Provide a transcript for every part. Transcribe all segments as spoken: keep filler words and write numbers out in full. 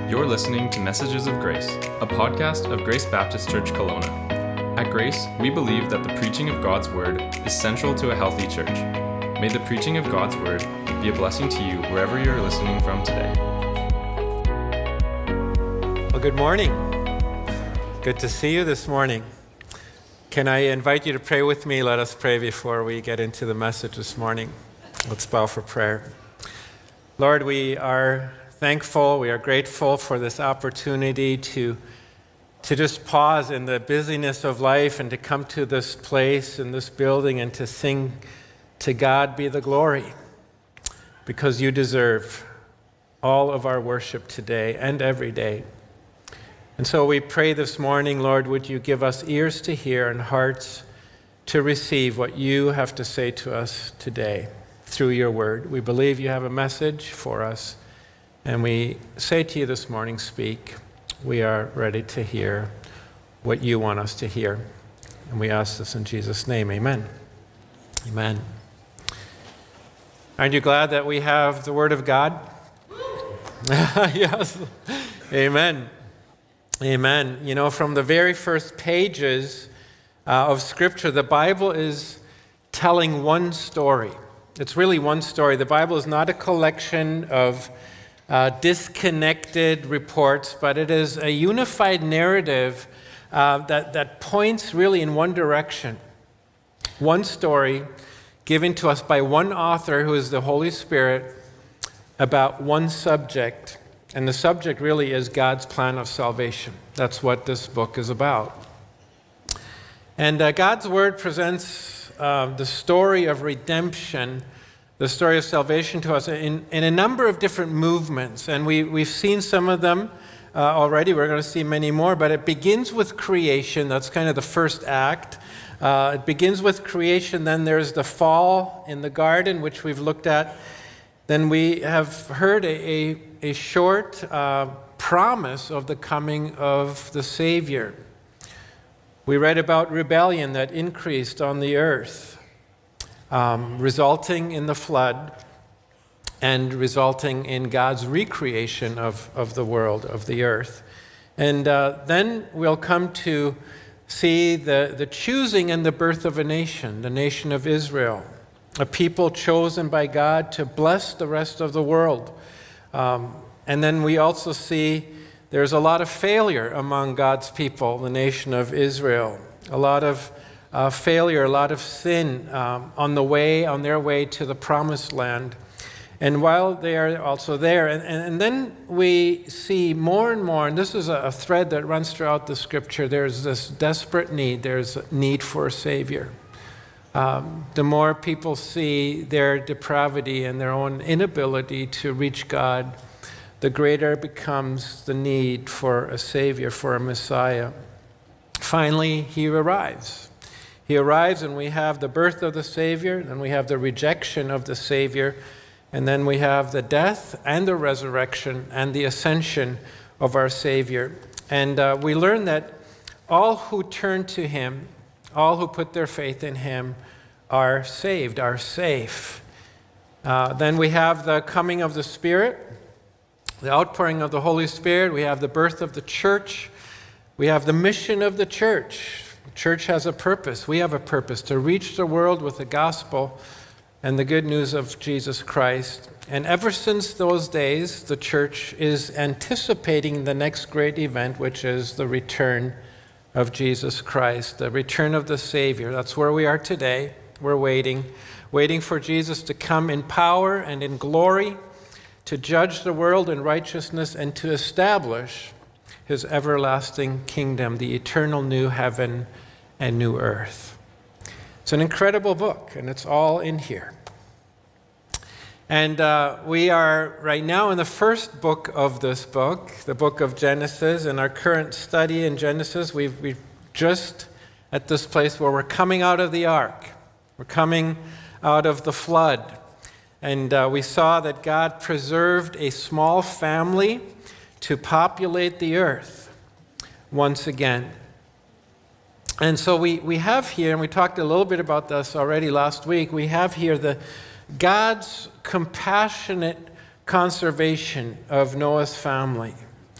You're listening to Messages of Grace, a podcast of Grace Baptist Church Kelowna. At Grace, we believe that the preaching of God's Word is central to a healthy church. May the preaching of God's Word be a blessing to you wherever you're listening from today. Well, good morning. Good to see you this morning. Can I invite you to pray with me? Let us pray before we get into the message this morning. Let's bow for prayer. Lord, we are thankful, we are grateful for this opportunity to, to just pause in the busyness of life and to come to this place in this building and to sing "To God Be the Glory," because you deserve all of our worship today and every day. And so we pray this morning, Lord, would you give us ears to hear and hearts to receive what you have to say to us today through your word. We believe you have a message for us, and we say to you this morning, speak. We are ready to hear what you want us to hear. And we ask this in Jesus' name, amen. Amen. Aren't you glad that we have the word of God? Yes. Amen. Amen. You know, from the very first pages uh, of Scripture, the Bible is telling one story. It's really one story. The Bible is not a collection of uh, disconnected reports, but it is a unified narrative uh, that, that points really in one direction. One story given to us by one author, who is the Holy Spirit, about one subject. And the subject really is God's plan of salvation. That's what this book is about. And uh, God's Word presents uh, the story of redemption, the story of salvation to us in, in a number of different movements. And we, we've seen some of them uh, already. We're going to see many more. But it begins with creation. That's kind of the first act. Uh, it begins with creation. Then there's the fall in the garden, which we've looked at. Then we have heard a, a, a short uh, promise of the coming of the Savior. We read about rebellion that increased on the earth, um, resulting in the flood and resulting in God's recreation of, of the world, of the earth. And uh, then we'll come to see the, the choosing and the birth of a nation, the nation of Israel, a people chosen by God to bless the rest of the world. Um, and then we also see there's a lot of failure among God's people, the nation of Israel. A lot of uh, failure, a lot of sin um, on the way, on their way to the promised land. And while they are also there, and, and, and then we see more and more, and this is a, a thread that runs throughout the scripture, there's this desperate need, there's a need for a Savior. Um, the more people see their depravity and their own inability to reach God, the greater becomes the need for a Savior, for a Messiah. Finally, he arrives. He arrives, and we have the birth of the Savior, then we have the rejection of the Savior, and then we have the death and the resurrection and the ascension of our Savior. And uh, we learn that all who turn to him, all who put their faith in him, are saved, are safe. Uh, then we have the coming of the Spirit, the outpouring of the Holy Spirit. We have the birth of the church. We have the mission of the church. The church has a purpose. We have a purpose to reach the world with the gospel and the good news of Jesus Christ. And ever since those days, the church is anticipating the next great event, which is the return of Jesus Christ, the return of the Savior. That's where we are today. We're waiting, waiting for Jesus to come in power and in glory, to judge the world in righteousness and to establish his everlasting kingdom, the eternal new heaven and new earth. It's an incredible book, and it's all in here. And uh, we are right now in the first book of this book, the book of Genesis. In our current study in Genesis, we've, we've just at this place where we're coming out of the ark. We're coming out of the flood. And uh, we saw that God preserved a small family to populate the earth once again. And so we, we have here, and we talked a little bit about this already last week, we have here the God's compassionate conservation of Noah's family.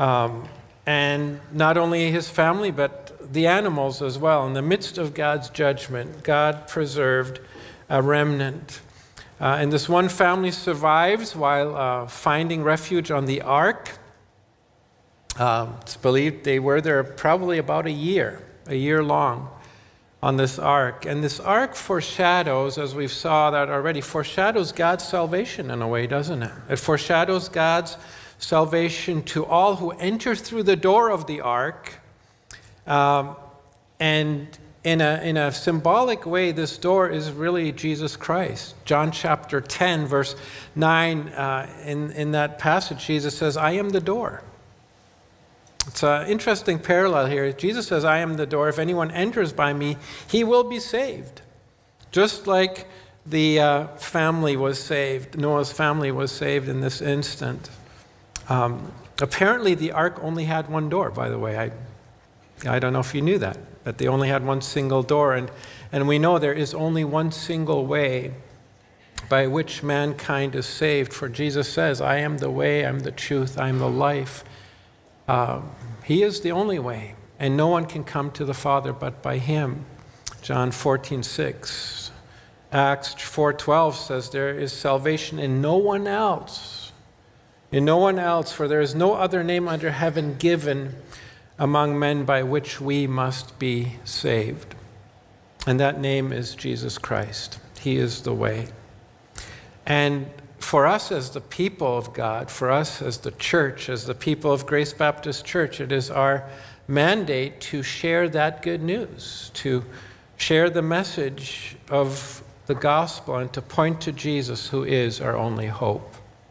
Um, and not only his family, but the animals as well. In the midst of God's judgment, God preserved a remnant. Uh, and this one family survives while uh, finding refuge on the ark. Um, it's believed they were there probably about a year, a year long on this ark. And this ark foreshadows, as we've saw that already, foreshadows God's salvation in a way, doesn't it? It foreshadows God's salvation to all who enter through the door of the ark. Um, and in a, in a symbolic way, this door is really Jesus Christ. John chapter ten, verse nine, uh, in, in that passage, Jesus says, I am the door. It's an interesting parallel here. Jesus says, I am the door. If anyone enters by me, he will be saved. Just like the uh, family was saved, Noah's family was saved in this instant. Um, apparently, the ark only had one door, by the way. I, I don't know if you knew that, but they only had one single door. And, and we know there is only one single way by which mankind is saved. For Jesus says, I am the way, I'm the truth, I'm the life. Uh, he is the only way, and no one can come to the Father but by him. John fourteen six. Acts four twelve says, there is salvation in no one else. In no one else, for there is no other name under heaven given among men by which we must be saved. And that name is Jesus Christ. He is the way. And for us as the people of God, for us as the church, as the people of Grace Baptist Church, it is our mandate to share that good news, to share the message of the gospel and to point to Jesus, who is our only hope.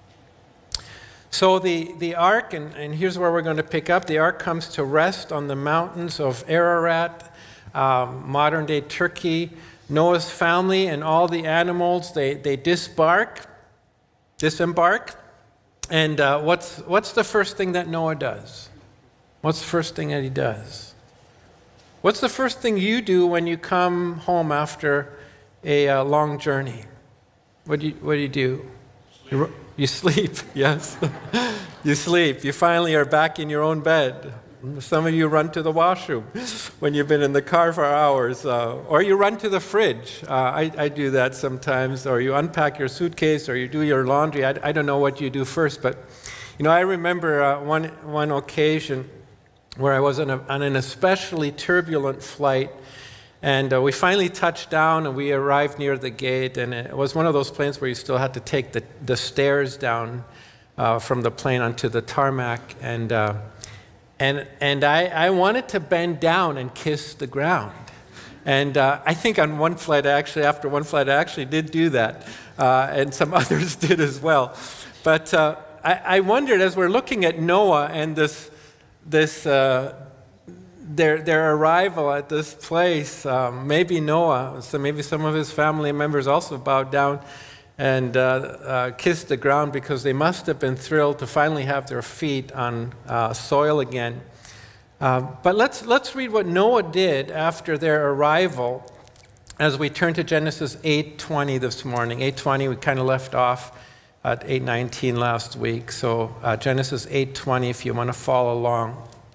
So the, the ark, and, and here's where we're going to pick up, the ark comes to rest on the mountains of Ararat, um, modern-day Turkey. Noah's family and all the animals, they, they disembark, disembark. And uh, what's, what's the first thing that Noah does? What's the first thing that he does? What's the first thing you do when you come home after a uh, long journey? What do you, what do, you do? You, you sleep, yes. You sleep. You finally are back in your own bed. Some of you run to the washroom when you've been in the car for hours, uh, or you run to the fridge. Uh, I, I do that sometimes, or you unpack your suitcase, or you do your laundry. I, I don't know what you do first, but you know, I remember uh, one one occasion where I was on, a, on an especially turbulent flight, and uh, we finally touched down, and we arrived near the gate, and it was one of those planes where you still had to take the, the stairs down uh, from the plane onto the tarmac, and uh, And and I, I wanted to bend down and kiss the ground. And uh, I think on one flight, actually, after one flight, I actually did do that. Uh, and some others did as well. But uh, I, I wondered, as we're looking at Noah and this, this uh, their, their arrival at this place, um, maybe Noah, so maybe some of his family members also bowed down and uh, uh, kissed the ground, because they must have been thrilled to finally have their feet on uh, soil again. Uh, but let's let's read what Noah did after their arrival, as we turn to Genesis eight twenty this morning. eight twenty, we kind of left off at eight nineteen last week. So uh, Genesis eight twenty, if you want to follow along.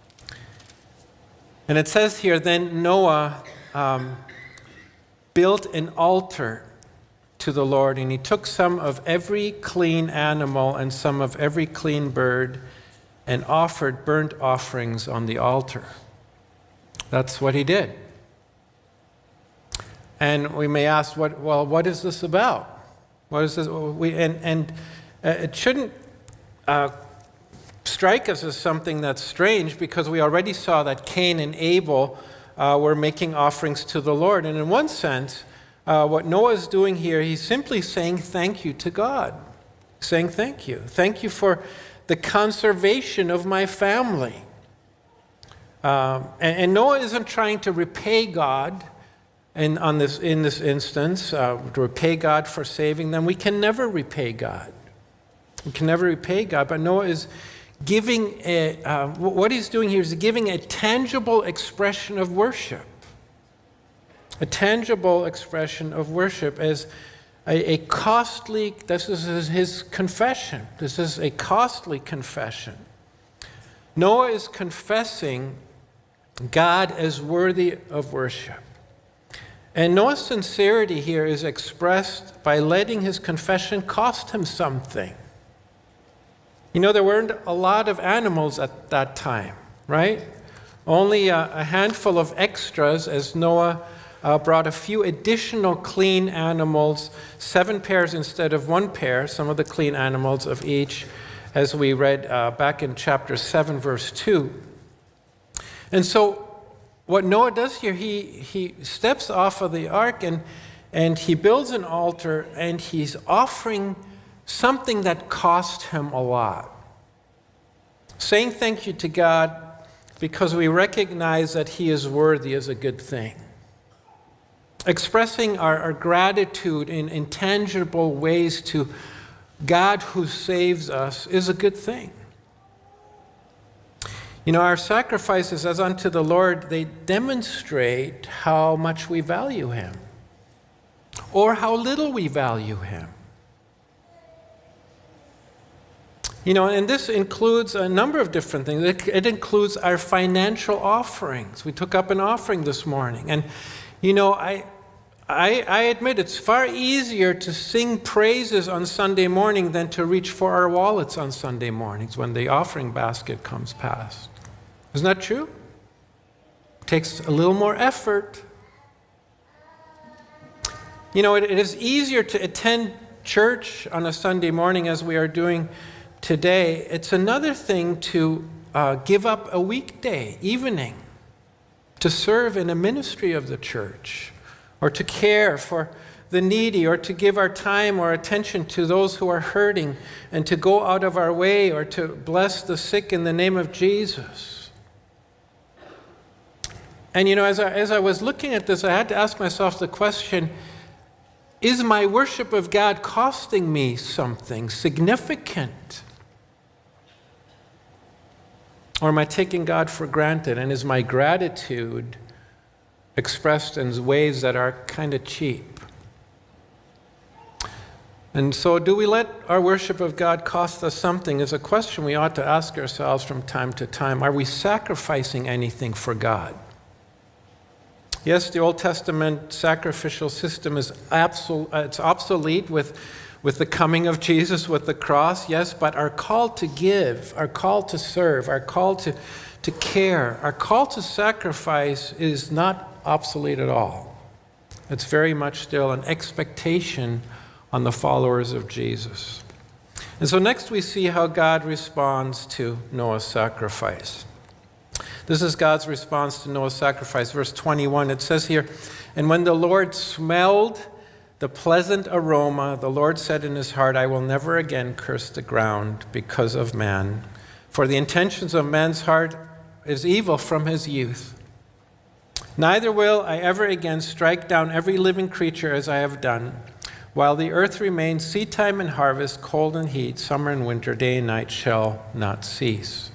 And it says here, then Noah um, built an altar to the Lord, and he took some of every clean animal and some of every clean bird and offered burnt offerings on the altar. That's what he did. And we may ask, what? Well, what is this about? What is this? We, and and uh, it shouldn't uh, strike us as something that's strange, because we already saw that Cain and Abel uh, were making offerings to the Lord. And in one sense, Uh, what Noah is doing here, he's simply saying thank you to God. Saying thank you. Thank you for the conservation of my family. Um, and, and Noah isn't trying to repay God in, on this, in this instance, uh, to repay God for saving them. We can never repay God. We can never repay God. But Noah is giving, a, uh, what he's doing here is giving a tangible expression of worship. A tangible expression of worship as a, a costly, this is his confession. This is a costly confession. Noah is confessing God as worthy of worship. And Noah's sincerity here is expressed by letting his confession cost him something. You know, there weren't a lot of animals at that time, right? Only a, a handful of extras as Noah uh, brought a few additional clean animals, seven pairs instead of one pair, some of the clean animals of each, as we read uh, back in chapter seven, verse two. And so what Noah does here, he, he steps off of the ark and, and he builds an altar and he's offering something that cost him a lot. Saying thank you to God because we recognize that he is worthy is a good thing. Expressing our, our gratitude in intangible ways to God who saves us is a good thing. You know, our sacrifices as unto the Lord, they demonstrate how much we value him or how little we value him. You know, and this includes a number of different things. It, it includes our financial offerings. We took up an offering this morning. And, you know, I, I, I admit it's far easier to sing praises on Sunday morning than to reach for our wallets on Sunday mornings when the offering basket comes past. Isn't that true? It takes a little more effort. You know, it, it is easier to attend church on a Sunday morning as we are doing today. It's another thing to uh, give up a weekday evening to serve in a ministry of the church or to care for the needy or to give our time or attention to those who are hurting and to go out of our way or to bless the sick in the name of Jesus. And you know, as I, as I was looking at this, I had to ask myself the question, is my worship of God costing me something significant? Or am I taking God for granted? And is my gratitude expressed in ways that are kind of cheap? And so do we let our worship of God cost us something? Is a question we ought to ask ourselves from time to time. Are we sacrificing anything for God? Yes, the Old Testament sacrificial system is absol- it's obsolete with, with the coming of Jesus, with the cross, yes, but our call to give, our call to serve, our call to, to care, our call to sacrifice is not obsolete at all. It's very much still an expectation on the followers of Jesus. And so next we see how God responds to Noah's sacrifice. This is God's response to Noah's sacrifice. Verse twenty-one, it says here, "And when the Lord smelled the pleasant aroma, the Lord said in his heart, I will never again curse the ground because of man. For the intentions of man's heart is evil from his youth. Neither will I ever again strike down every living creature as I have done. While the earth remains, seedtime and harvest, cold and heat, summer and winter, day and night shall not cease."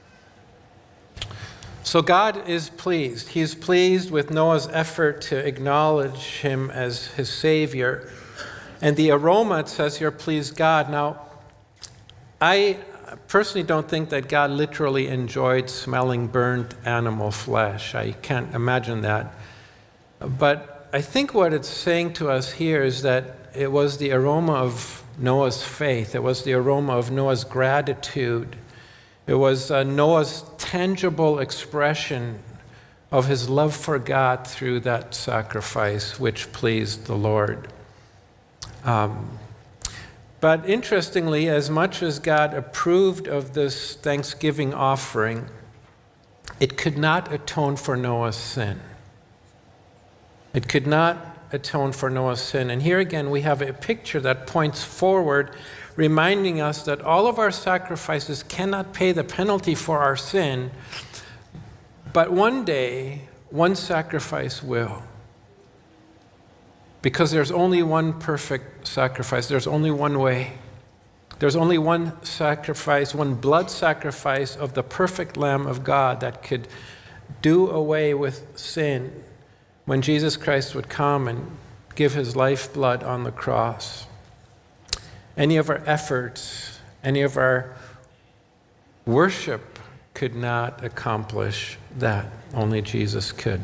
So God is pleased. He is pleased with Noah's effort to acknowledge him as his Savior. And the aroma, it says here, pleased God. Now, I personally don't think that God literally enjoyed smelling burnt animal flesh. I can't imagine that. But I think what it's saying to us here is that it was the aroma of Noah's faith. It was the aroma of Noah's gratitude. It was uh, Noah's tangible expression of his love for God through that sacrifice, which pleased the Lord. Um, but interestingly, as much as God approved of this thanksgiving offering, it could not atone for Noah's sin. It could not atone for Noah's sin. And here again, we have a picture that points forward, reminding us that all of our sacrifices cannot pay the penalty for our sin, but one day, one sacrifice will. Because there's only one perfect sacrifice. There's only one way. There's only one sacrifice, one blood sacrifice of the perfect Lamb of God that could do away with sin when Jesus Christ would come and give his lifeblood on the cross. Any of our efforts, any of our worship could not accomplish that. Only Jesus could.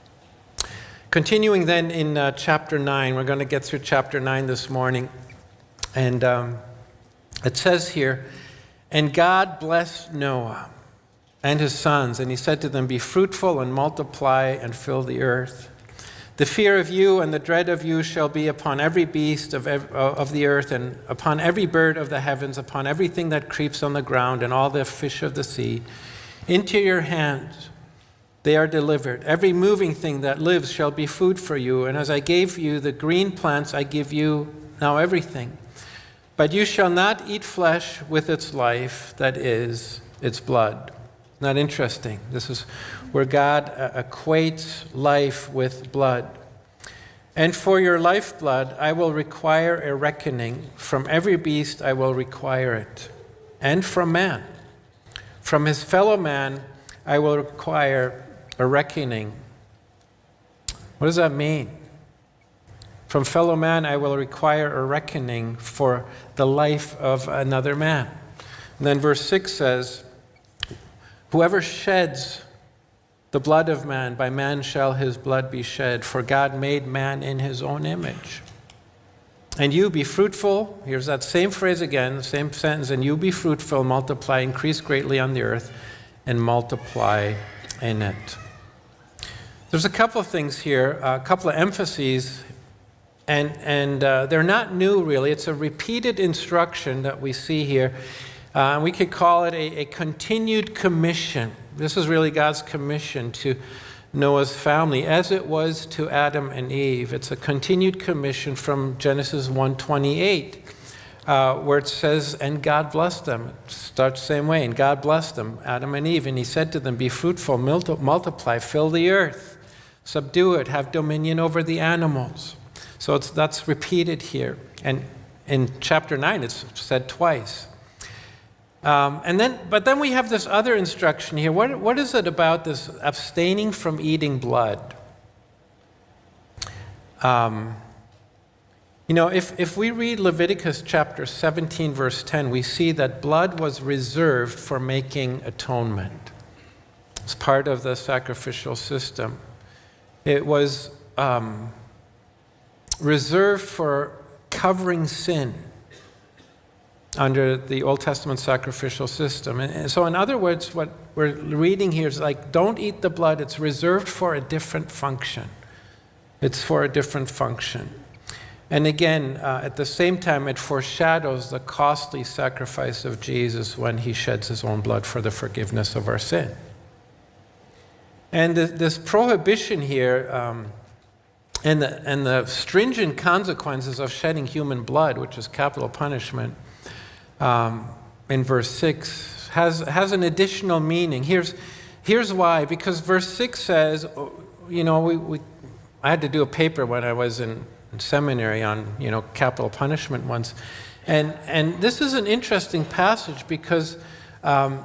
Continuing then in uh, chapter nine, we're going to get through chapter nine this morning. And um, it says here, "And God blessed Noah and his sons, and he said to them, 'Be fruitful and multiply and fill the earth. The fear of you and the dread of you shall be upon every beast of, ev- of the earth, and upon every bird of the heavens, upon everything that creeps on the ground, and all the fish of the sea. Into your hands they are delivered. Every moving thing that lives shall be food for you. And as I gave you the green plants, I give you now everything. But you shall not eat flesh with its life, that is, its blood.'" Not interesting. This is where God uh, equates life with blood. "And for your lifeblood I will require a reckoning. From every beast I will require it. And from man. From his fellow man I will require a reckoning." What does that mean? From fellow man I will require a reckoning for the life of another man. And then verse six says, "Whoever sheds the blood of man, by man shall his blood be shed, for God made man in his own image. And you be fruitful," here's that same phrase again, the same sentence, "and you be fruitful, multiply, increase greatly on the earth, and multiply in it." There's a couple of things here, a couple of emphases, and, and uh, they're not new really. It's a repeated instruction that we see here. Uh, we could call it a, a continued commission. This is really God's commission to Noah's family, as it was to Adam and Eve. It's a continued commission from Genesis one twenty-eight, uh, where it says, "And God blessed them." It starts the same way. "And God blessed them, Adam and Eve, and he said to them, 'Be fruitful, multiply, fill the earth, subdue it, have dominion over the animals.'" So it's, that's repeated here. And in chapter nine, it's said twice. Um, and then, but then we have this other instruction here. What, what is it about this abstaining from eating blood? Um, you know, if, if we read Leviticus chapter seventeen, verse ten, we see that blood was reserved for making atonement. It's part of the sacrificial system. It was um, reserved for covering sin under the Old Testament sacrificial system. And so in other words, what we're reading here is like, don't eat the blood. It's reserved for a different function. It's for a different function. And again, uh, at the same time, it foreshadows the costly sacrifice of Jesus when he sheds his own blood for the forgiveness of our sin. And th- this prohibition here, um, and, the, and the stringent consequences of shedding human blood, which is capital punishment, Um, in verse six, has, has an additional meaning. Here's, here's why. Because verse six says, you know, we, we, I had to do a paper when I was in, in seminary on, you know, capital punishment once. And, and this is an interesting passage because um,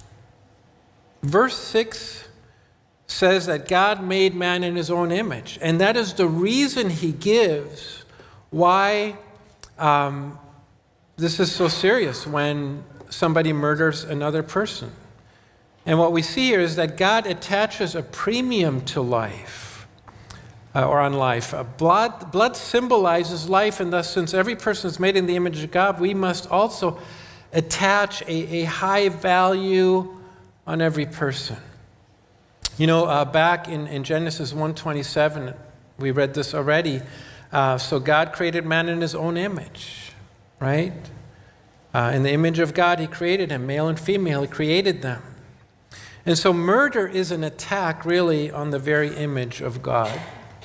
verse six says that God made man in his own image. And that is the reason he gives why um, this is so serious when somebody murders another person. And what we see here is that God attaches a premium to life, uh, or on life. Uh, blood, blood symbolizes life, and thus, since every person is made in the image of God, we must also attach a, a high value on every person. You know, uh, back in, in Genesis one twenty-seven, we read this already. Uh, so God created man in his own image. Right? Uh, in the image of God, he created him, male and female, he created them. And so murder is an attack, really, on the very image of God.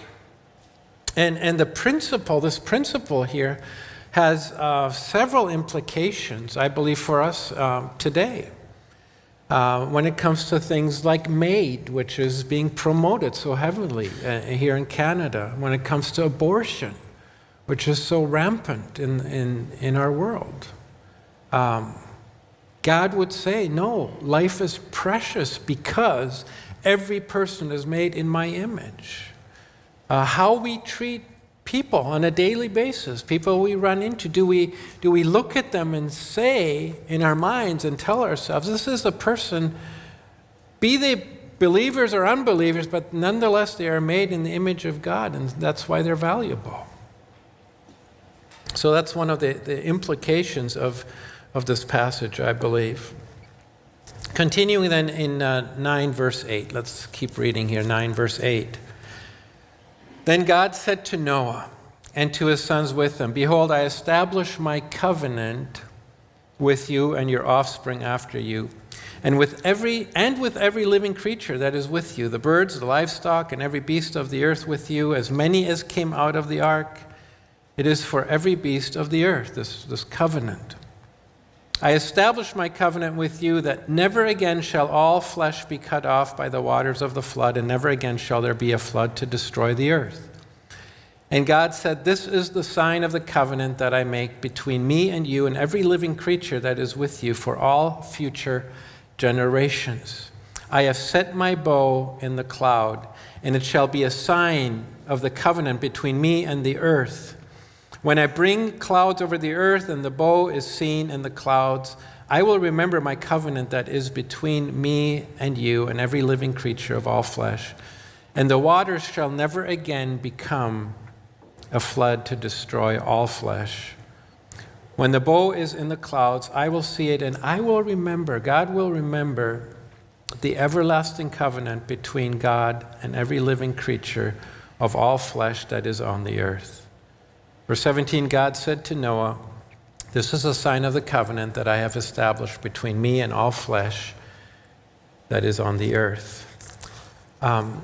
And, and the principle, this principle here, has uh, several implications, I believe, for us uh, today. Uh, when it comes to things like MAID, which is being promoted so heavily uh, here in Canada. When it comes to abortion, which is so rampant in, in, in our world. Um, God would say, no, life is precious because every person is made in my image. Uh, how we treat people on a daily basis, people we run into, do we, do we look at them and say in our minds and tell ourselves, this is a person be they believers or unbelievers, but nonetheless they are made in the image of God, and that's why they're valuable. So that's one of the, the implications of, of this passage, I believe. Continuing then in uh, nine verse eight. Let's keep reading here, nine verse eight. Then God said to Noah and to his sons with him, behold, I establish my covenant with you and your offspring after you, and with every and with every living creature that is with you, the birds, the livestock, and every beast of the earth with you, as many as came out of the ark. It is for every beast of the earth, this, this covenant. I establish my covenant with you that never again shall all flesh be cut off by the waters of the flood, and never again shall there be a flood to destroy the earth. And God said, this is the sign of the covenant that I make between me and you and every living creature that is with you for all future generations. I have set my bow in the cloud, and it shall be a sign of the covenant between me and the earth. When I bring clouds over the earth and the bow is seen in the clouds, I will remember my covenant that is between me and you and every living creature of all flesh. And the waters shall never again become a flood to destroy all flesh. When the bow is in the clouds, I will see it, and I will remember, God will remember the everlasting covenant between God and every living creature of all flesh that is on the earth. Verse seventeen, God said to Noah, this is a sign of the covenant that I have established between me and all flesh that is on the earth. Um,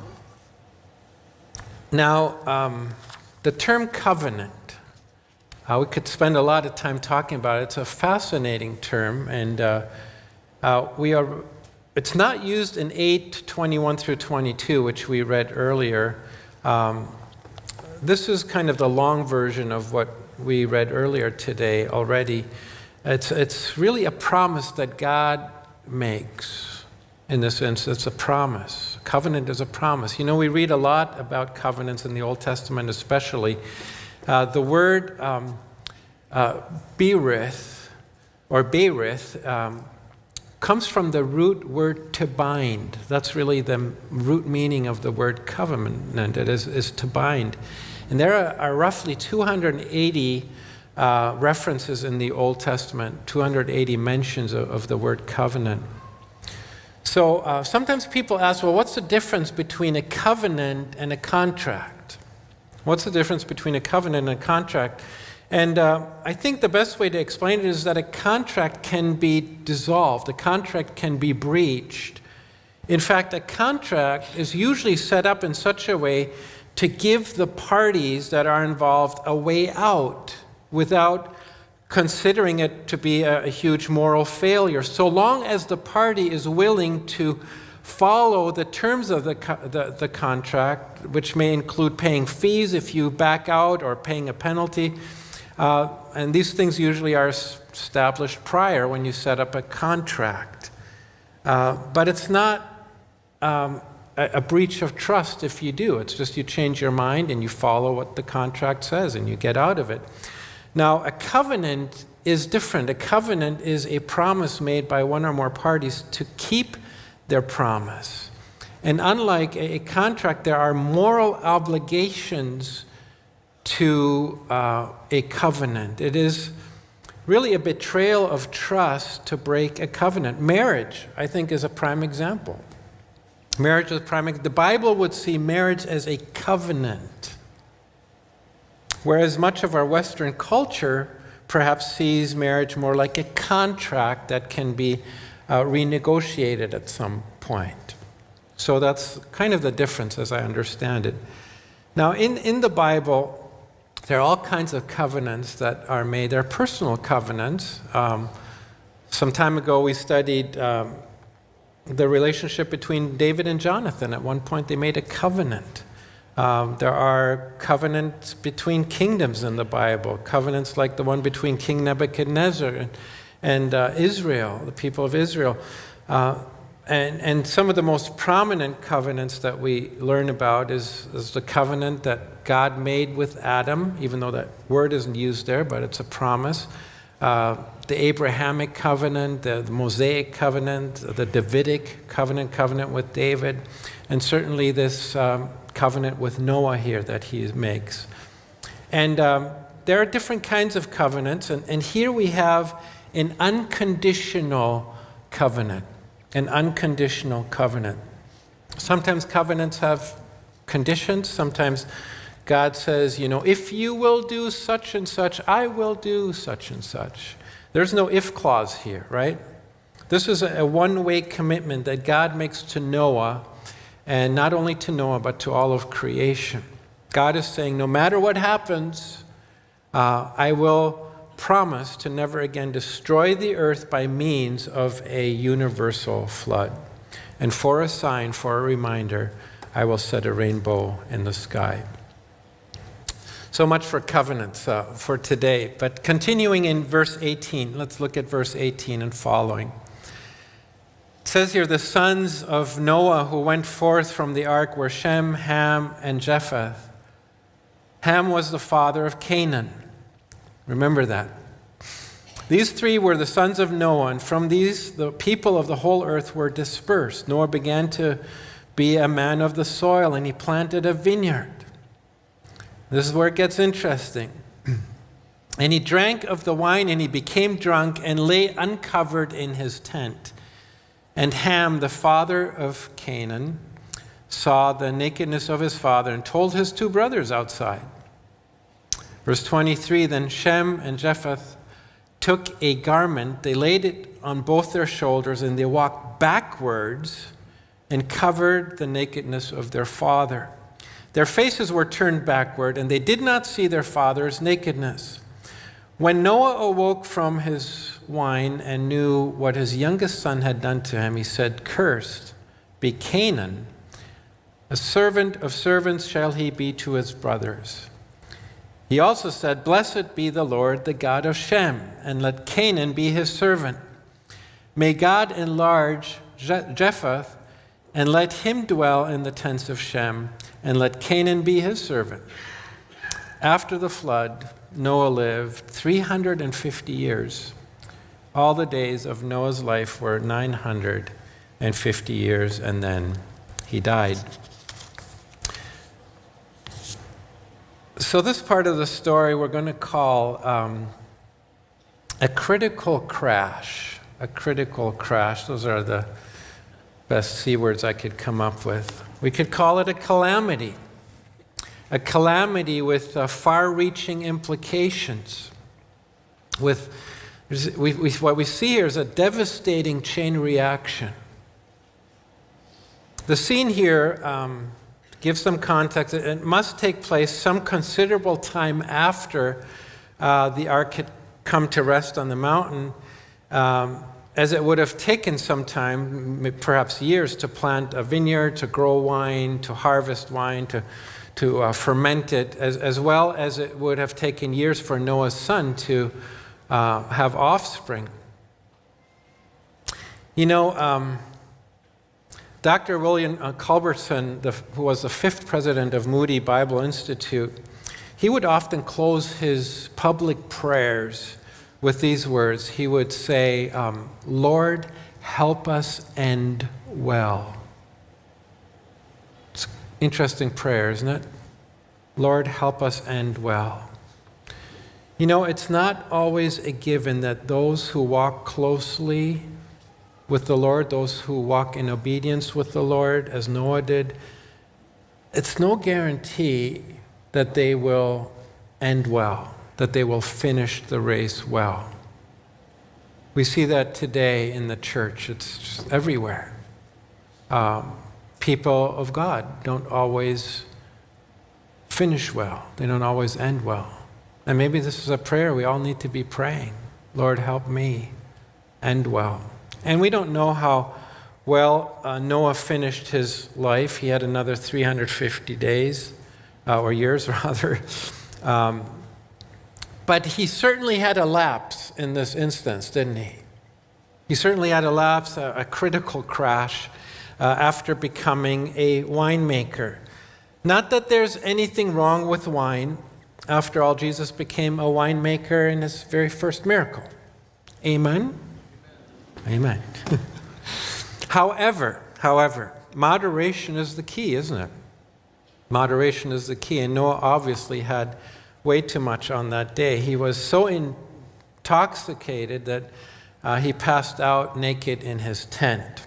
now, um, the term covenant, uh, we could spend a lot of time talking about it. It's a fascinating term, and uh, uh, we are. It's not used in eight twenty-one through twenty-two, which we read earlier. Um, this is kind of the long version of what we read earlier today already. It's it's really a promise that God makes. In this instance, it's a promise. Covenant is a promise. You know, we read a lot about covenants in the Old Testament, especially. Uh, the word um, uh, berith, or berith, um, comes from the root word to bind. That's really the root meaning of the word covenant. It is, is to bind. And there are, are roughly two hundred eighty uh, references in the Old Testament, two hundred eighty mentions of, of the word covenant. So uh, sometimes people ask, well, what's the difference between a covenant and a contract? What's the difference between a covenant and a contract? And uh, I think the best way to explain it is that a contract can be dissolved. A contract can be breached. In fact, a contract is usually set up in such a way to give the parties that are involved a way out without considering it to be a, a huge moral failure, so long as the party is willing to follow the terms of the, co- the, the contract, which may include paying fees if you back out or paying a penalty. Uh, and these things usually are established prior when you set up a contract. Uh, but it's not um, a, a breach of trust if you do. It's just you change your mind and you follow what the contract says and you get out of it. Now, a covenant is different. A covenant is a promise made by one or more parties to keep their promise. And unlike a contract, there are moral obligations to uh, a covenant. It is really a betrayal of trust to break a covenant. Marriage, I think, is a prime example. Marriage is a prime example. The Bible would see marriage as a covenant, whereas much of our Western culture perhaps sees marriage more like a contract that can be uh, renegotiated at some point. So that's kind of the difference as I understand it. Now, in, in the Bible, there are all kinds of covenants that are made. There are personal covenants. Um, some time ago, we studied um, the relationship between David and Jonathan. At one point, they made a covenant. Um, there are covenants between kingdoms in the Bible, covenants like the one between King Nebuchadnezzar and, and uh, Israel, the people of Israel. Uh, and, and some of the most prominent covenants that we learn about is, is the covenant that God made with Adam, even though that word isn't used there, but it's a promise. Uh, the Abrahamic covenant, the, the Mosaic covenant, the Davidic covenant, covenant with David, and certainly this um, covenant with Noah here that he makes. And um, there are different kinds of covenants, and, and here we have an unconditional covenant, an unconditional covenant. Sometimes covenants have conditions. Sometimes God says, you know, if you will do such and such, I will do such and such. There's no if clause here, right? This is a one-way commitment that God makes to Noah, and not only to Noah, but to all of creation. God is saying, no matter what happens, uh, I will promise to never again destroy the earth by means of a universal flood. And for a sign, for a reminder, I will set a rainbow in the sky. So much for covenants uh, for today. But continuing in verse eighteen, let's look at verse eighteen and following. It says here, the sons of Noah who went forth from the ark were Shem, Ham, and Japheth. Ham was the father of Canaan. Remember that. These three were the sons of Noah, and from these the people of the whole earth were dispersed. Noah began to be a man of the soil, and he planted a vineyard. This is where it gets interesting. And he drank of the wine, and he became drunk, and lay uncovered in his tent. And Ham, the father of Canaan, saw the nakedness of his father, and told his two brothers outside. Verse twenty-three, then Shem and Japheth took a garment, they laid it on both their shoulders, and they walked backwards and covered the nakedness of their father. Their faces were turned backward, and they did not see their father's nakedness. When Noah awoke from his wine and knew what his youngest son had done to him, he said, cursed be Canaan, a servant of servants shall he be to his brothers. He also said, blessed be the Lord, the God of Shem, and let Canaan be his servant. May God enlarge Japheth, and let him dwell in the tents of Shem, and let Canaan be his servant. After the flood, Noah lived three hundred fifty years. All the days of Noah's life were nine hundred fifty years, and then he died. So this part of the story we're going to call um, a critical crash. A critical crash. Those are the best C words I could come up with. We could call it a calamity. A calamity with uh, far-reaching implications. With we, we, what we see here is a devastating chain reaction. The scene here um, gives some context. It must take place some considerable time after uh, the ark had come to rest on the mountain, um, as it would have taken some time, perhaps years, to plant a vineyard, to grow wine, to harvest wine, to to uh, ferment it, as, as well as it would have taken years for Noah's son to uh, have offspring. You know, um, Doctor William uh, Culbertson, the, who was the fifth president of Moody Bible Institute, he would often close his public prayers with these words. He would say, um, Lord, help us end well. It's an interesting prayer, isn't it? Lord, help us end well. You know, it's not always a given that those who walk closely with the Lord, those who walk in obedience with the Lord, as Noah did, it's no guarantee that they will end well, that they will finish the race well. We see that today in the church. It's just everywhere. Um, people of God don't always finish well. They don't always end well. And maybe this is a prayer we all need to be praying. Lord, help me end well. And we don't know how well uh, Noah finished his life. He had another three hundred fifty days, uh, or years rather. Um, but he certainly had a lapse in this instance, didn't he? He certainly had a lapse, a, a critical crash, uh, after becoming a winemaker. Not that there's anything wrong with wine. After all, Jesus became a winemaker in his very first miracle. Amen? Amen. however, however, moderation is the key, isn't it? Moderation is the key. And Noah obviously had way too much on that day. He was so intoxicated that uh, he passed out naked in his tent.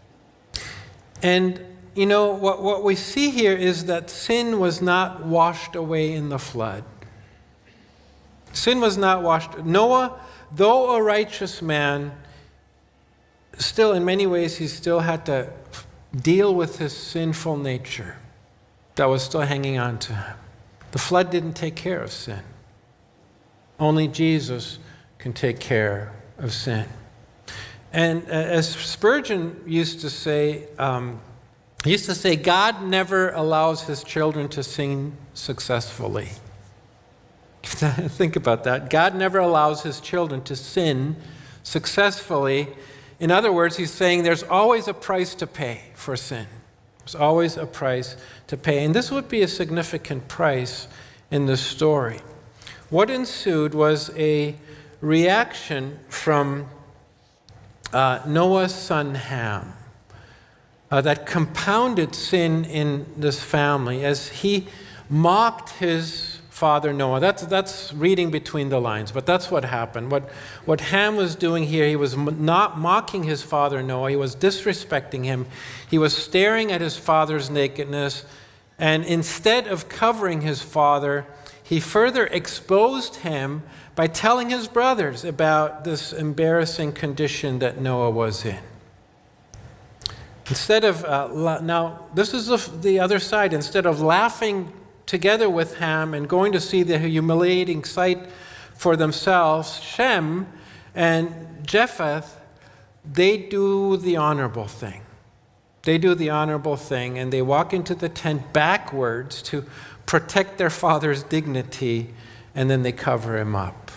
And, you know, what, what we see here is that sin was not washed away in the flood. Sin was not washed. Noah, though a righteous man, still in many ways he still had to deal with his sinful nature that was still hanging on to him. The flood didn't take care of sin. Only Jesus can take care of sin. And as Spurgeon used to say, um, he used to say, God never allows his children to sin successfully. Think about that. God never allows his children to sin successfully. In other words, he's saying there's always a price to pay for sin. There's always a price to pay. And this would be a significant price in this story. What ensued was a reaction from uh, Noah's son Ham uh, that compounded sin in this family as he mocked his father Noah. That's, that's reading between the lines, but that's what happened. What, what Ham was doing here, he was not mocking his father Noah. He was disrespecting him. He was staring at his father's nakedness, and instead of covering his father, he further exposed him by telling his brothers about this embarrassing condition that Noah was in. Instead of, uh, now, this is the, the other side. Instead of laughing together with Ham and going to see the humiliating sight for themselves, Shem and Japheth, they do the honorable thing. They do the honorable thing, and they walk into the tent backwards to protect their father's dignity, and then they cover him up.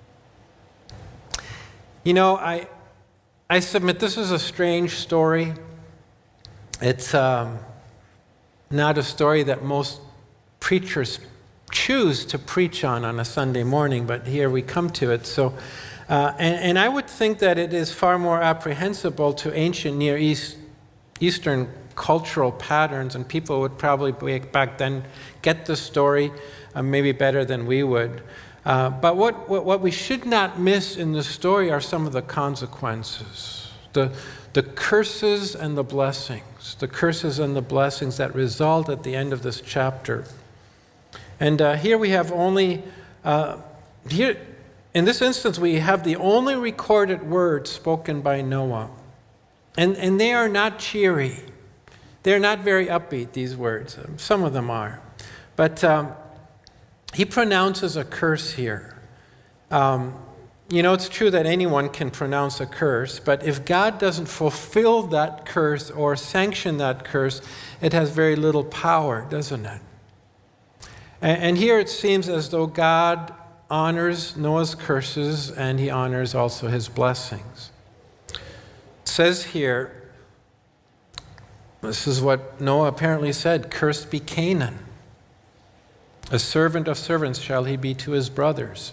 You know, I, I submit this is a strange story. It's um, not a story that most preachers choose to preach on on a Sunday morning, but here we come to it. So, uh, and, and I would think that it is far more apprehensible to ancient Near East, Eastern cultural patterns, and people would probably back then get the story uh, maybe better than we would. Uh, but what, what, what we should not miss in the story are some of the consequences, the, the curses and the blessings, the curses and the blessings that result at the end of this chapter. And uh, here we have only, uh, here in this instance, we have the only recorded words spoken by Noah. And, and they are not cheery. They're not very upbeat, these words. Some of them are. But um, he pronounces a curse here. Um, you know, it's true that anyone can pronounce a curse, but if God doesn't fulfill that curse or sanction that curse, it has very little power, doesn't it? And here it seems as though God honors Noah's curses and he honors also his blessings. It says here, this is what Noah apparently said, "Cursed be Canaan. A servant of servants shall he be to his brothers."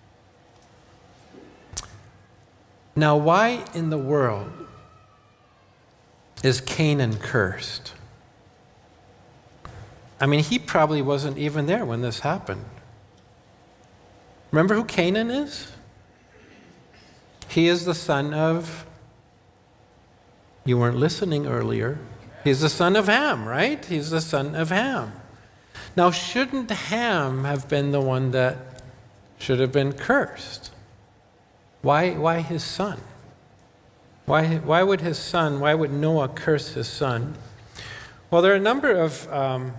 Now, why in the world is Canaan cursed? I mean, he probably wasn't even there when this happened. Remember who Canaan is? He is the son of, you weren't listening earlier, he's the son of Ham, right? He's the son of Ham. Now, shouldn't Ham have been the one that should have been cursed? Why, why his son? Why, why would his son, why would Noah curse his son? Well, there are a number of um,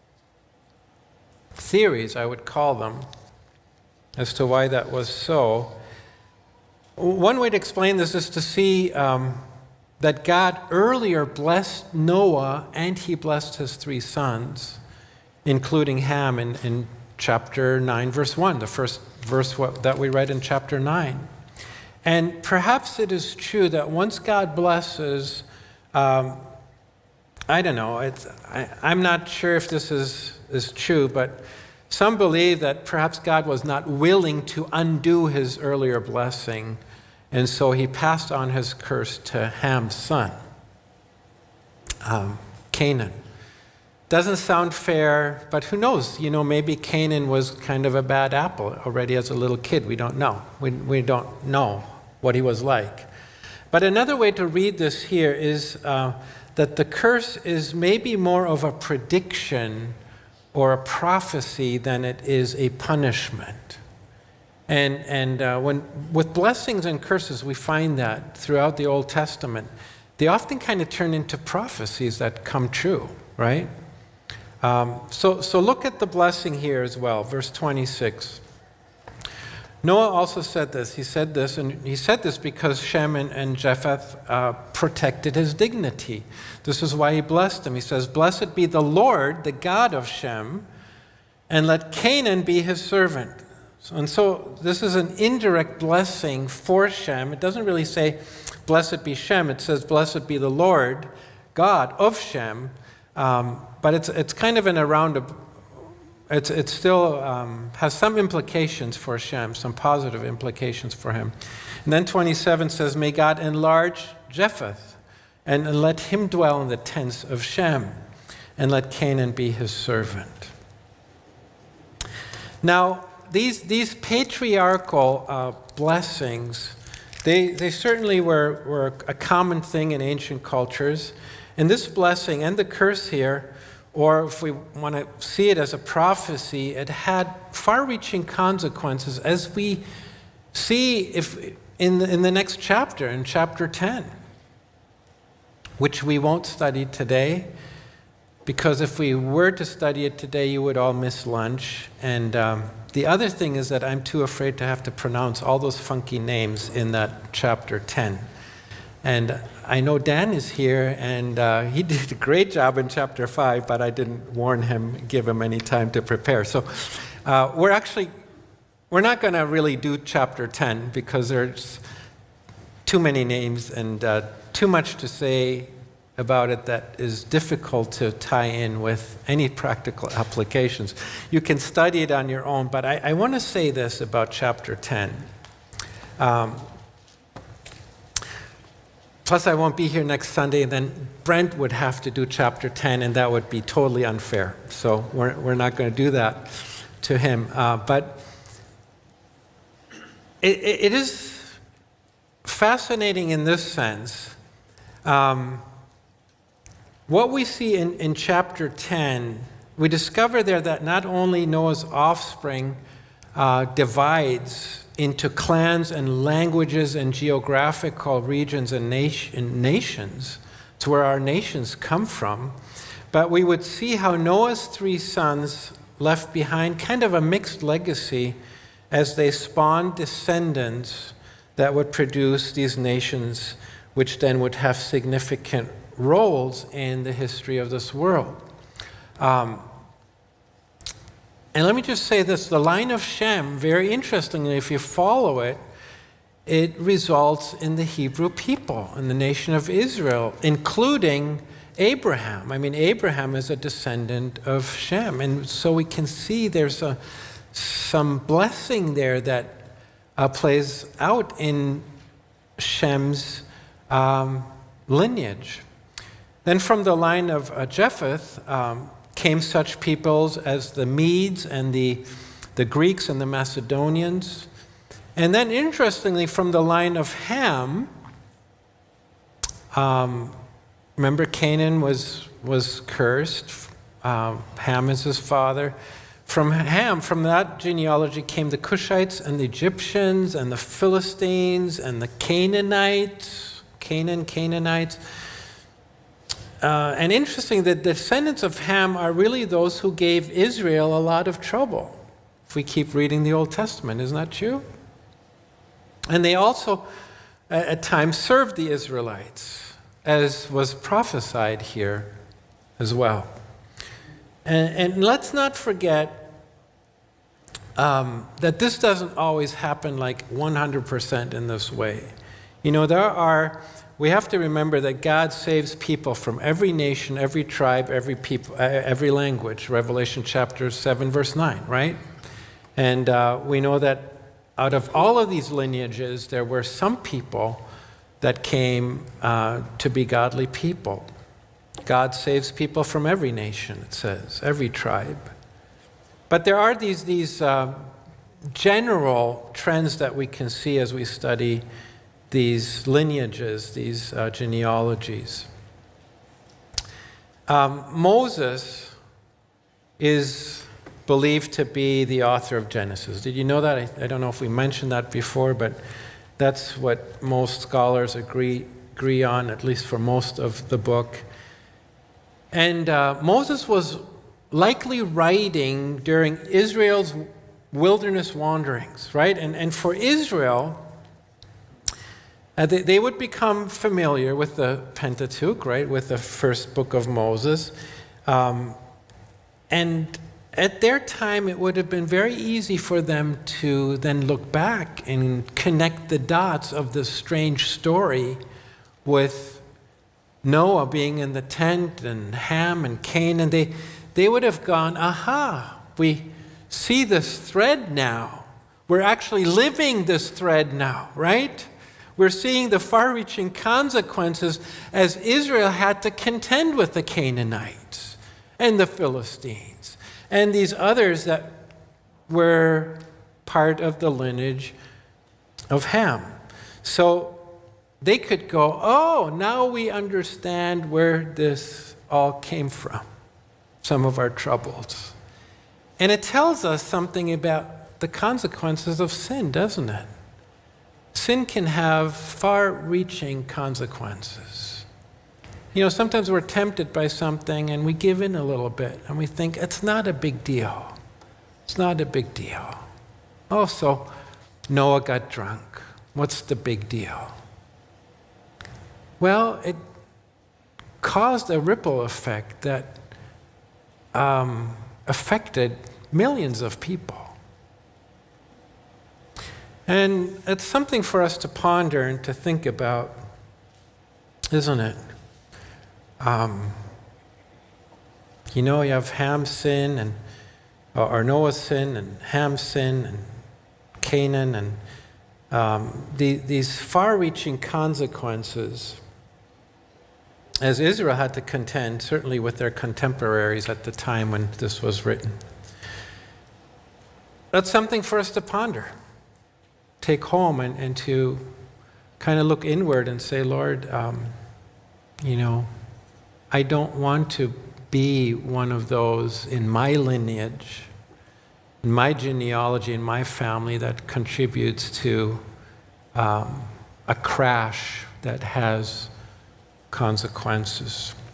theories, I would call them, as to why that was so. One way to explain this is to see um, that God earlier blessed Noah and he blessed his three sons, including Ham in, in chapter nine, verse one, the first verse that we read in chapter nine. And perhaps it is true that once God blesses, um, I don't know, it's, I, I'm not sure if this is, is true, but some believe that perhaps God was not willing to undo his earlier blessing And so he passed on his curse to Ham's son, um, Canaan. Doesn't sound fair, but who knows? You know, maybe Canaan was kind of a bad apple already as a little kid. We don't know. We, we don't know what he was like. But another way to read this here is uh, that the curse is maybe more of a prediction or a prophecy than it is a punishment. And, and uh, when, with blessings and curses, we find that throughout the Old Testament, they often kind of turn into prophecies that come true, right? Um, so, so look at the blessing here as well, verse twenty-six. Noah also said this. He said this, and he said this because Shem and, and Japheth uh, protected his dignity. This is why he blessed him. He says, "Blessed be the Lord, the God of Shem, and let Canaan be his servant." So, and so this is an indirect blessing for Shem. It doesn't really say, "Blessed be Shem." It says, "Blessed be the Lord, God of Shem." Um, but it's it's kind of in a roundabout. It's it still um, has some implications for Shem, some positive implications for him. And then twenty-seven says, "May God enlarge Japheth, and, and let him dwell in the tents of Shem, and let Canaan be his servant." Now, these these patriarchal uh, blessings, they they certainly were were a common thing in ancient cultures. And this blessing and the curse here, or if we want to see it as a prophecy, it had far-reaching consequences, as we see if in the, in the next chapter, in chapter ten, which we won't study today, because if we were to study it today, you would all miss lunch. And um, the other thing is that I'm too afraid to have to pronounce all those funky names in that chapter ten. And I know Dan is here, and uh, he did a great job in chapter five, but I didn't warn him, give him any time to prepare. So uh, we're actually, we're not going to really do chapter ten because there's too many names and uh, too much to say about it that is difficult to tie in with any practical applications. You can study it on your own, but I, I want to say this about chapter ten. Um, Plus, I won't be here next Sunday, and then Brent would have to do chapter ten, and that would be totally unfair. So we're we're not going to do that to him. Uh, but it, it is fascinating in this sense. Um, what we see in, in chapter ten, we discover there that not only Noah's offspring uh, divides into clans and languages and geographical regions and nation, nations. It's where our nations come from. But we would see how Noah's three sons left behind kind of a mixed legacy as they spawned descendants that would produce these nations, which then would have significant roles in the history of this world. Um, And let me just say this, the line of Shem, very interestingly, if you follow it, it results in the Hebrew people, in the nation of Israel, including Abraham. I mean, Abraham is a descendant of Shem. And so we can see there's a, some blessing there that uh, plays out in Shem's um, lineage. Then from the line of uh, Japheth, um, came such peoples as the Medes and the, the Greeks and the Macedonians. And then, interestingly, from the line of Ham, um, remember Canaan was, was cursed. Uh, Ham is his father. From Ham, from that genealogy, came the Cushites and the Egyptians and the Philistines and the Canaanites, Canaan, Canaanites. Uh, and interesting, the descendants of Ham are really those who gave Israel a lot of trouble. If we keep reading the Old Testament, isn't that true? And they also, at, at times, served the Israelites, as was prophesied here as well. And, and let's not forget um, that this doesn't always happen like one hundred percent in this way. You know, there are... We have to remember that God saves people from every nation, every tribe, every people, every language. Revelation chapter seven, verse nine, right? And uh, we know that out of all of these lineages, there were some people that came uh, to be godly people. God saves people from every nation, it says, every tribe. But there are these, these uh, general trends that we can see as we study these lineages, these uh, genealogies. Um, Moses is believed to be the author of Genesis. Did you know that? I, I don't know if we mentioned that before, but that's what most scholars agree, agree on, at least for most of the book. And uh, Moses was likely writing during Israel's wilderness wanderings, right? And, and for Israel, uh, they, they would become familiar with the Pentateuch, right? With the first book of Moses. Um, and at their time, it would have been very easy for them to then look back and connect the dots of this strange story with Noah being in the tent and Ham and Canaan. They, they would have gone, aha, we see this thread now. We're actually living this thread now, right? We're seeing the far-reaching consequences as Israel had to contend with the Canaanites and the Philistines and these others that were part of the lineage of Ham. So they could go, oh, now we understand where this all came from, some of our troubles. And it tells us something about the consequences of sin, doesn't it? Sin can have far-reaching consequences. You know, sometimes we're tempted by something and we give in a little bit and we think, it's not a big deal. It's not a big deal. Oh, so Noah got drunk. What's the big deal? Well, it caused a ripple effect that um, affected millions of people. And it's something for us to ponder and to think about, isn't it? Um, you know, you have Ham's sin and or Noah's sin and Ham's sin and Canaan and um, the, these far-reaching consequences as Israel had to contend, certainly with their contemporaries at the time when this was written. That's something for us to ponder, take home, and, and to kind of look inward and say, Lord, um, you know, I don't want to be one of those in my lineage, in my genealogy, in my family that contributes to um, a crash that has consequences.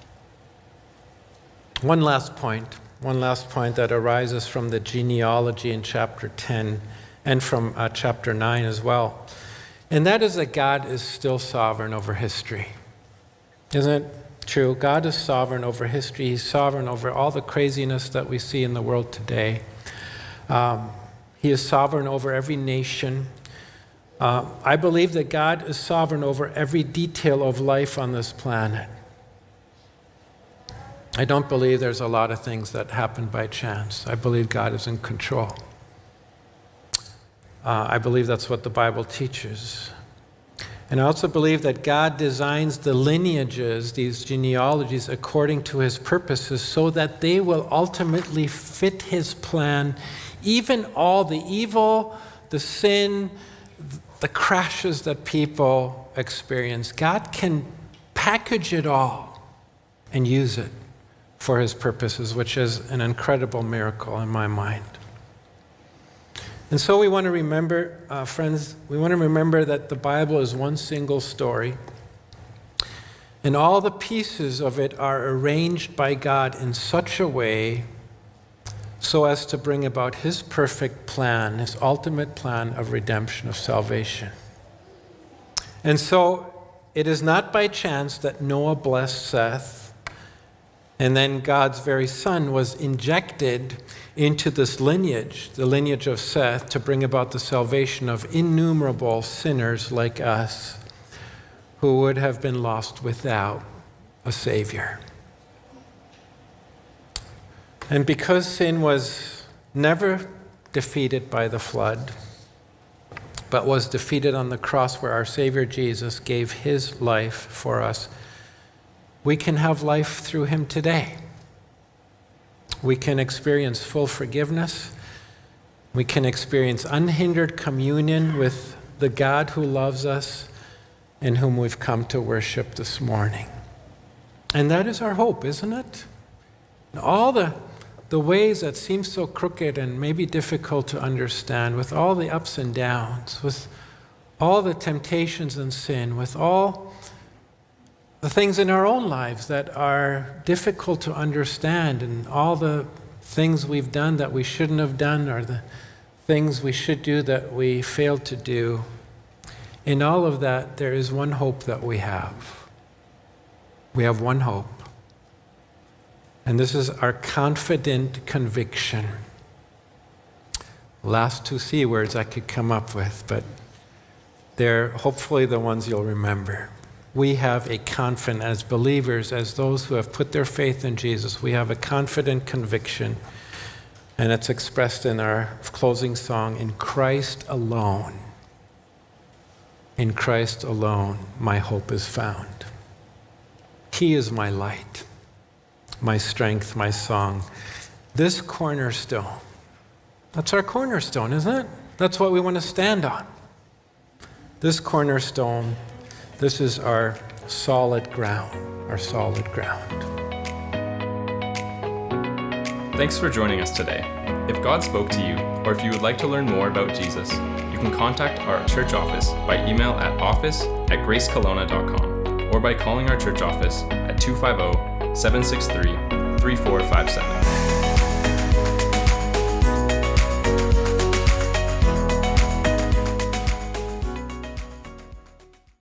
One last point, one last point that arises from the genealogy in chapter ten and from uh, chapter nine as well. And that is that God is still sovereign over history. Isn't it true? God is sovereign over history. He's sovereign over all the craziness that we see in the world today. Um, he is sovereign over every nation. Uh, I believe that God is sovereign over every detail of life on this planet. I don't believe there's a lot of things that happen by chance. I believe God is in control. Uh, I believe that's what the Bible teaches. And I also believe that God designs the lineages, these genealogies, according to his purposes so that they will ultimately fit his plan, even all the evil, the sin, the crashes that people experience. God can package it all and use it for his purposes, which is an incredible miracle in my mind. And so we want to remember, uh, friends, we want to remember that the Bible is one single story, and all the pieces of it are arranged by God in such a way so as to bring about his perfect plan, his ultimate plan of redemption, of salvation. And so it is not by chance that Noah blessed Seth, and then God's very son was injected into this lineage, the lineage of Seth, to bring about the salvation of innumerable sinners like us who would have been lost without a Savior. And because sin was never defeated by the flood, but was defeated on the cross where our Savior Jesus gave his life for us, we can have life through him today. We can experience full forgiveness. We can experience unhindered communion with the God who loves us and whom we've come to worship this morning. And that is our hope, isn't it? All the, the ways that seem so crooked and maybe difficult to understand, with all the ups and downs, with all the temptations and sin, with all the things in our own lives that are difficult to understand, and all the things we've done that we shouldn't have done, or the things we should do that we failed to do. In all of that, there is one hope that we have. We have one hope. And this is our confident conviction. Last two C words I could come up with, but they're hopefully the ones you'll remember. We have a confident, as believers, as those who have put their faith in Jesus, we have a confident conviction, and it's expressed in our closing song, in Christ alone. In Christ alone, my hope is found. He is my light, my strength, my song. This cornerstone, that's our cornerstone, isn't it? That's what we want to stand on. This cornerstone, this is our solid ground, our solid ground. Thanks for joining us today. If God spoke to you, or if you would like to learn more about Jesus, you can contact our church office by email at office at grace kelowna dot com or by calling our church office at two five zero, seven six three, three four five seven.